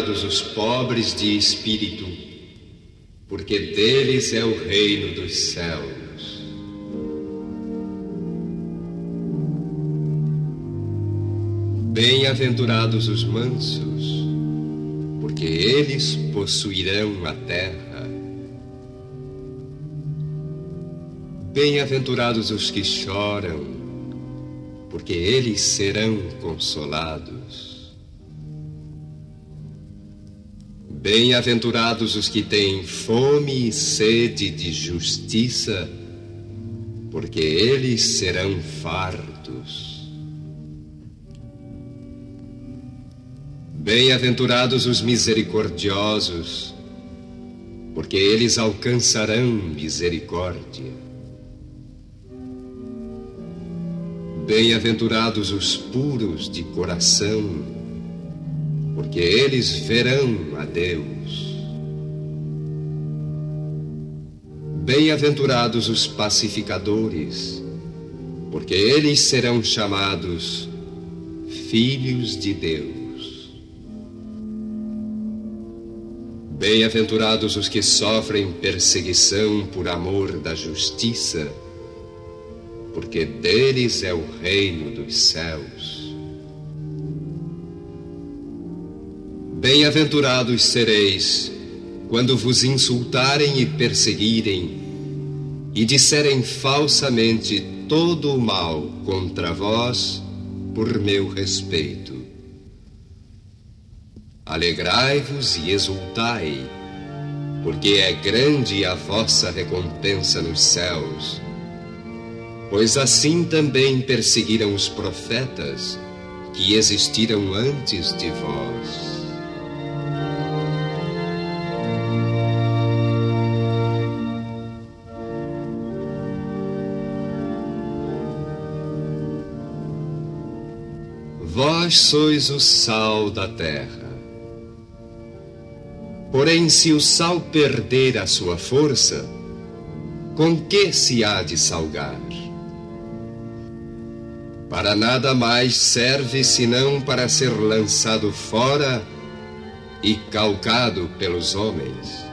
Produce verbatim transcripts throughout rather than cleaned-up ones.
Bem-aventurados os pobres de espírito, porque deles é o reino dos céus. Bem-aventurados os mansos, porque eles possuirão a terra. Bem-aventurados os que choram, porque eles serão consolados. Bem-aventurados os que têm fome e sede de justiça, porque eles serão fartos. Bem-aventurados os misericordiosos, porque eles alcançarão misericórdia. Bem-aventurados os puros de coração, porque eles verão a Deus. Bem-aventurados os pacificadores, porque eles serão chamados filhos de Deus. Bem-aventurados os que sofrem perseguição por amor da justiça, porque deles é o reino dos céus. Bem-aventurados sereis quando vos insultarem e perseguirem e disserem falsamente todo o mal contra vós por meu respeito. Alegrai-vos e exultai, porque é grande a vossa recompensa nos céus, pois assim também perseguiram os profetas que existiram antes de vós. Vós sois o sal da terra. Porém, se o sal perder a sua força, com que se há de salgar? Para nada mais serve senão para ser lançado fora e calcado pelos homens.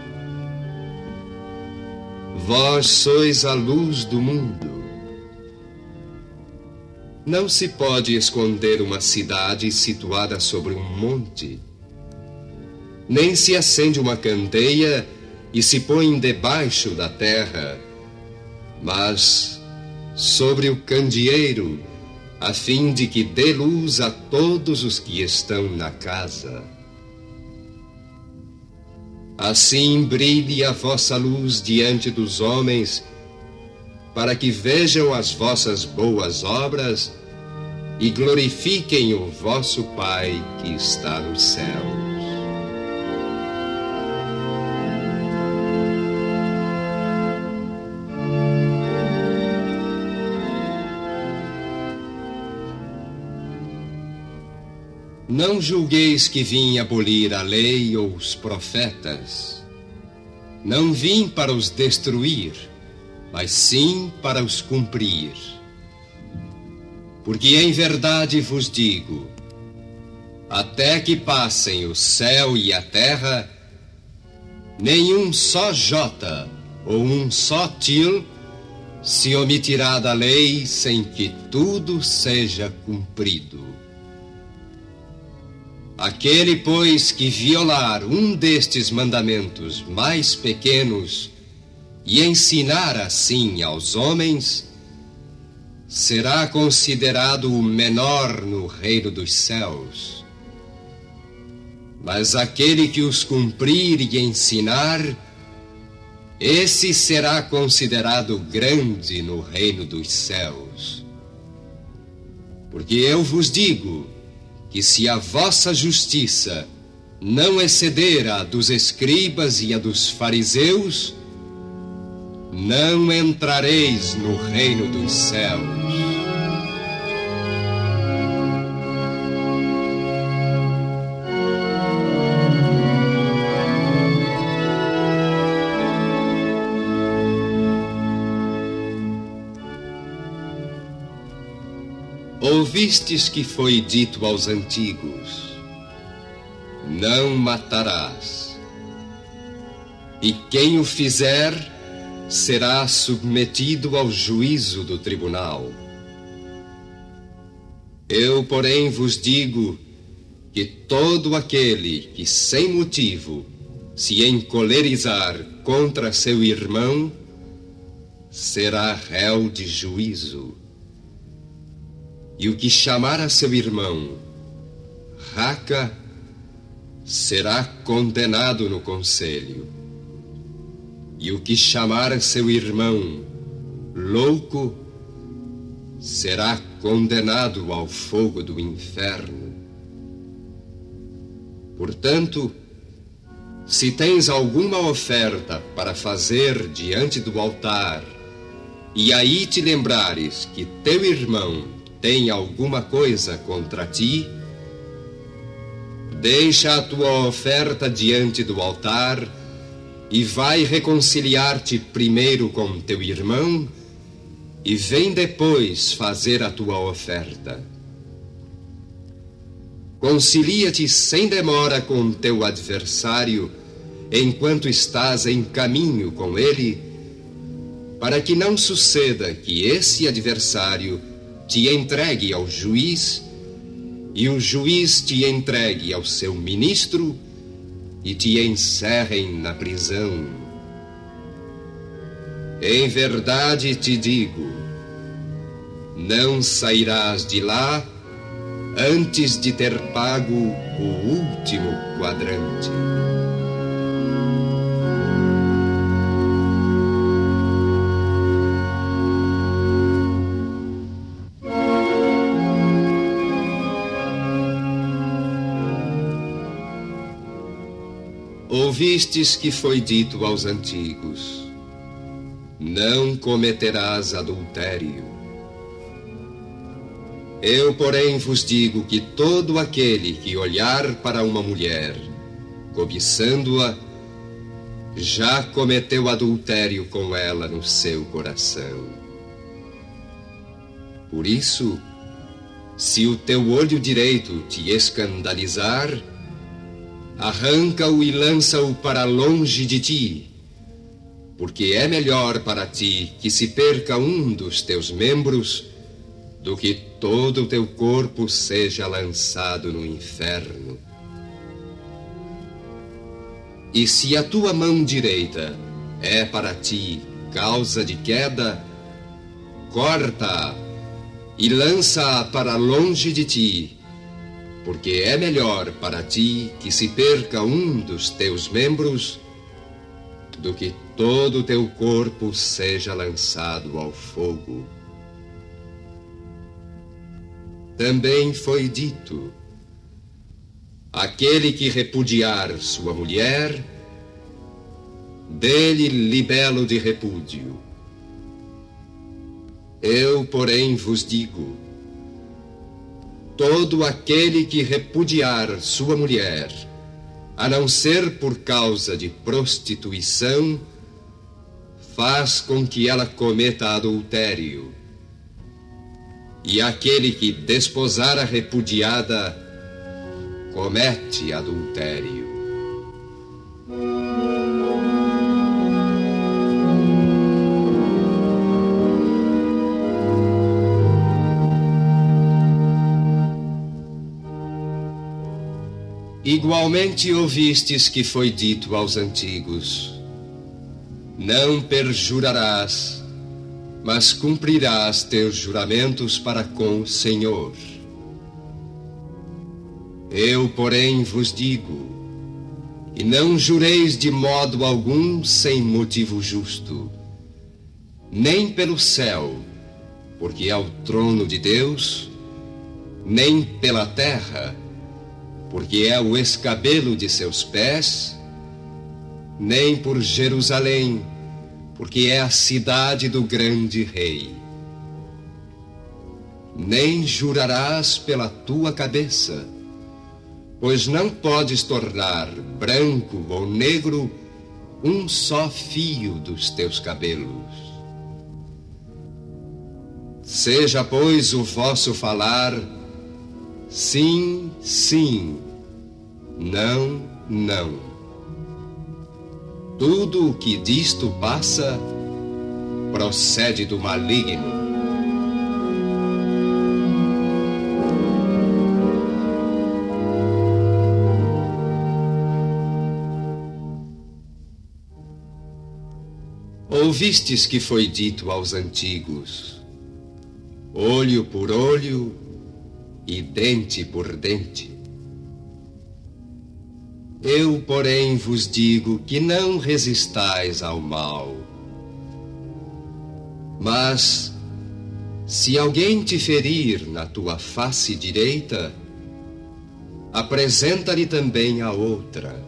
Vós sois a luz do mundo. Não se pode esconder uma cidade situada sobre um monte, nem se acende uma candeia e se põe debaixo da terra, mas sobre o candeeiro, a fim de que dê luz a todos os que estão na casa. Assim brilhe a vossa luz diante dos homens, para que vejam as vossas boas obras e glorifiquem o vosso Pai que está nos céus. Não julgueis que vim abolir a lei ou os profetas. Não vim para os destruir, mas sim para os cumprir. Porque em verdade vos digo, até que passem o céu e a terra, nenhum só jota ou um só til se omitirá da lei sem que tudo seja cumprido. Aquele, pois, que violar um destes mandamentos mais pequenos e ensinar assim aos homens, será considerado o menor no reino dos céus. Mas aquele que os cumprir e ensinar, esse será considerado grande no reino dos céus. Porque eu vos digo que se a vossa justiça não exceder a dos escribas e a dos fariseus, não entrareis no reino dos céus. Ouvistes que foi dito aos antigos: Não matarás. E quem o fizer será submetido ao juízo do tribunal. Eu, porém, vos digo que todo aquele que, sem motivo, se encolerizar contra seu irmão, será réu de juízo. E o que chamar a seu irmão raca, será condenado no conselho. E o que chamar a seu irmão louco, será condenado ao fogo do inferno. Portanto, se tens alguma oferta para fazer diante do altar, e aí te lembrares que teu irmão tem alguma coisa contra ti, deixa a tua oferta diante do altar e vai reconciliar-te primeiro com teu irmão, e vem depois fazer a tua oferta. Concilia-te sem demora com teu adversário, enquanto estás em caminho com ele, para que não suceda que esse adversário te entregue ao juiz, e o juiz te entregue ao seu ministro, e te encerrem na prisão. Em verdade te digo, não sairás de lá antes de ter pago o último quadrante. Ouvistes que foi dito aos antigos: não cometerás adultério. Eu, porém, vos digo que todo aquele que olhar para uma mulher, cobiçando-a, já cometeu adultério com ela no seu coração. Por isso, se o teu olho direito te escandalizar, arranca-o e lança-o para longe de ti, porque é melhor para ti que se perca um dos teus membros do que todo o teu corpo seja lançado no inferno. E se a tua mão direita é para ti causa de queda, corta-a e lança-a para longe de ti, porque é melhor para ti que se perca um dos teus membros do que todo o teu corpo seja lançado ao fogo. Também foi dito: aquele que repudiar sua mulher, dê-lhe libelo de repúdio. Eu, porém, vos digo: todo aquele que repudiar sua mulher, a não ser por causa de prostituição, faz com que ela cometa adultério. E aquele que desposar a repudiada, comete adultério. Igualmente ouvistes que foi dito aos antigos: não perjurarás, mas cumprirás teus juramentos para com o Senhor. Eu, porém, vos digo: e não jureis de modo algum sem motivo justo, nem pelo céu, porque é o trono de Deus, nem pela terra, porque é o escabelo de seus pés, nem por Jerusalém, porque é a cidade do grande rei. Nem jurarás pela tua cabeça, pois não podes tornar branco ou negro um só fio dos teus cabelos. Seja, pois, o vosso falar sim, sim, Não, não. Tudo o que disto passa procede do maligno. Ouvistes que foi dito aos antigos: olho por olho e dente por dente. Eu, porém, vos digo que não resistais ao mal. Mas, se alguém te ferir na tua face direita, apresenta-lhe também a outra.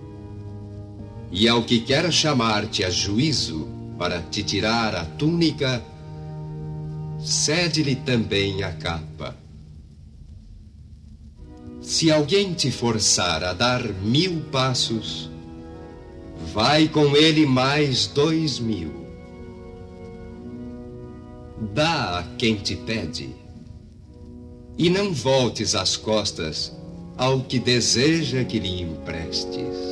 E ao que quer chamar-te a juízo para te tirar a túnica, cede-lhe também a capa. Se alguém te forçar a dar mil passos, vai com ele mais dois mil. Dá a quem te pede, e não voltes as costas ao que deseja que lhe emprestes.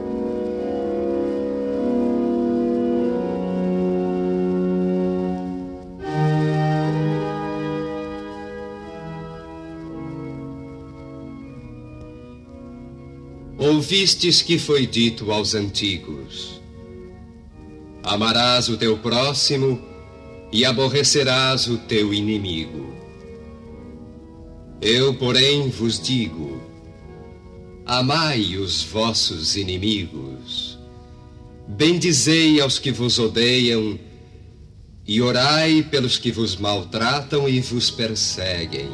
Ouvistes que foi dito aos antigos: amarás o teu próximo e aborrecerás o teu inimigo. Eu, porém, vos digo: amai os vossos inimigos, bendizei aos que vos odeiam e orai pelos que vos maltratam e vos perseguem.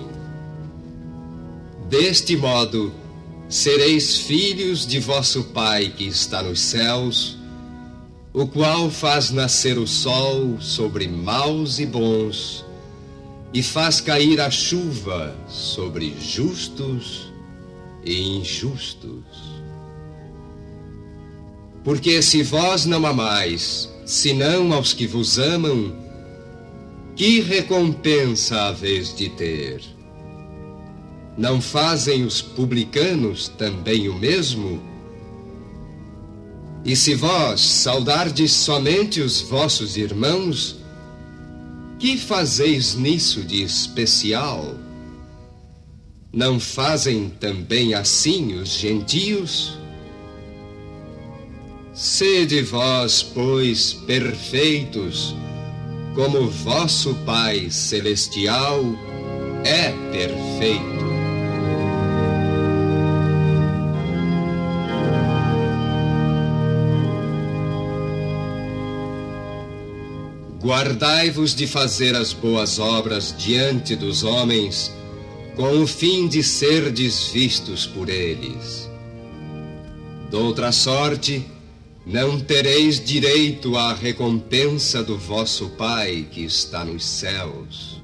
Deste modo, sereis filhos de vosso Pai que está nos céus, o qual faz nascer o sol sobre maus e bons, e faz cair a chuva sobre justos e injustos. Porque se vós não amais, senão aos que vos amam, que recompensa haveis de ter? Não fazem os publicanos também o mesmo? E se vós saudardes somente os vossos irmãos, que fazeis nisso de especial? Não fazem também assim os gentios? Sede vós, pois, perfeitos, como vosso Pai celestial é perfeito. Guardai-vos de fazer as boas obras diante dos homens, com o fim de serdes vistos por eles. Doutra sorte, não tereis direito à recompensa do vosso Pai que está nos céus.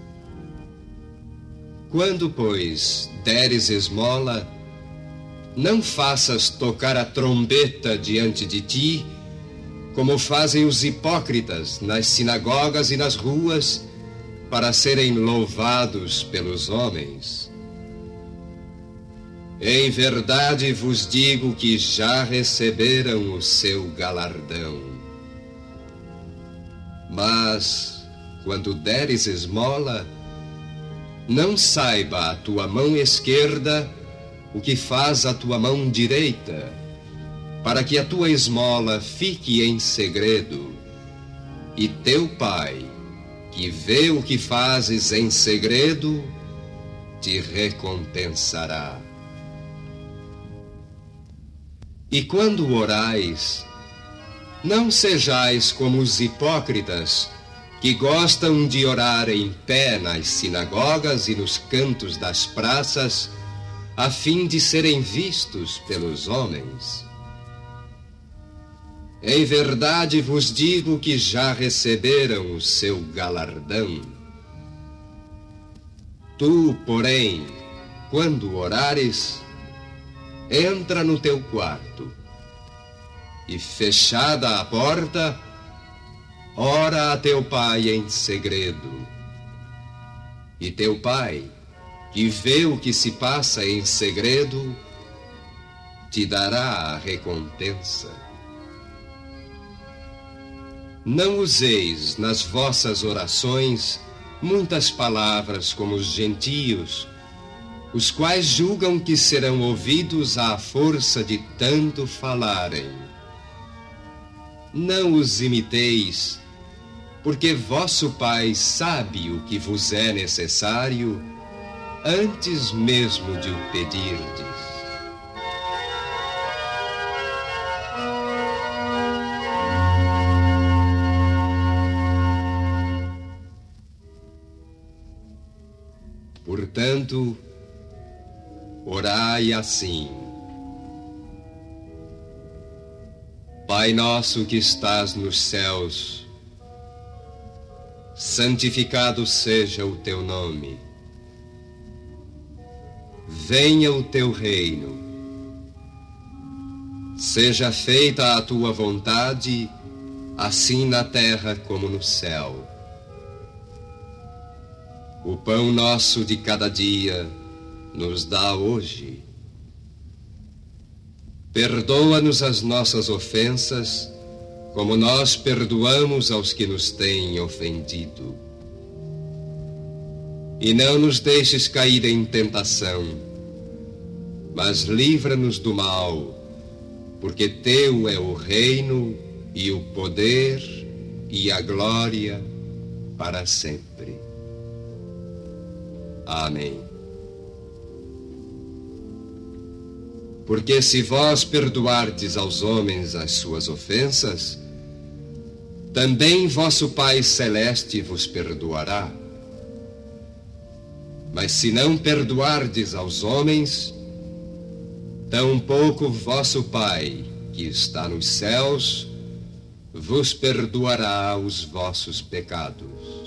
Quando, pois, deres esmola, não faças tocar a trombeta diante de ti, como fazem os hipócritas nas sinagogas e nas ruas, para serem louvados pelos homens. Em verdade vos digo que já receberam o seu galardão. Mas, quando deres esmola, não saiba a tua mão esquerda o que faz a tua mão direita, para que a tua esmola fique em segredo, e teu Pai, que vê o que fazes em segredo, te recompensará. E quando orais, não sejais como os hipócritas, que gostam de orar em pé nas sinagogas e nos cantos das praças, a fim de serem vistos pelos homens. Em verdade vos digo que já receberam o seu galardão. Tu, porém, quando orares, entra no teu quarto e, fechada a porta, ora a teu Pai em segredo. E teu Pai, que vê o que se passa em segredo, te dará a recompensa. Não useis nas vossas orações muitas palavras como os gentios, os quais julgam que serão ouvidos à força de tanto falarem. Não os imiteis, porque vosso Pai sabe o que vos é necessário, antes mesmo de o pedirdes. Portanto, orai assim: Pai nosso que estás nos céus, santificado seja o teu nome. Venha o teu reino. Seja feita a tua vontade, assim na terra como no céu. O pão nosso de cada dia nos dá hoje. Perdoa-nos as nossas ofensas, como nós perdoamos aos que nos têm ofendido. E não nos deixes cair em tentação, mas livra-nos do mal, porque teu é o reino e o poder e a glória para sempre. Amém. Porque se vós perdoardes aos homens as suas ofensas, também vosso Pai Celeste vos perdoará. Mas se não perdoardes aos homens, tampouco vosso Pai, que está nos céus, vos perdoará os vossos pecados.